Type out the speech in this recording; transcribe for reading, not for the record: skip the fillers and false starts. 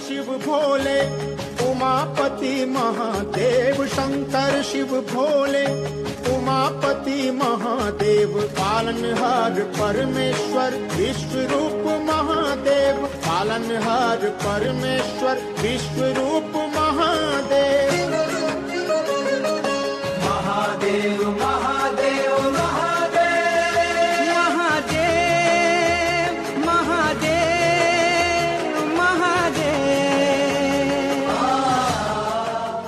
शिव भोले, उमापति महादेव शंकर शिव भोले, उमापति महादेव, पालनहार परमेश्वर विश्व रूप महादेव, पालनहार परमेश्वर विश्व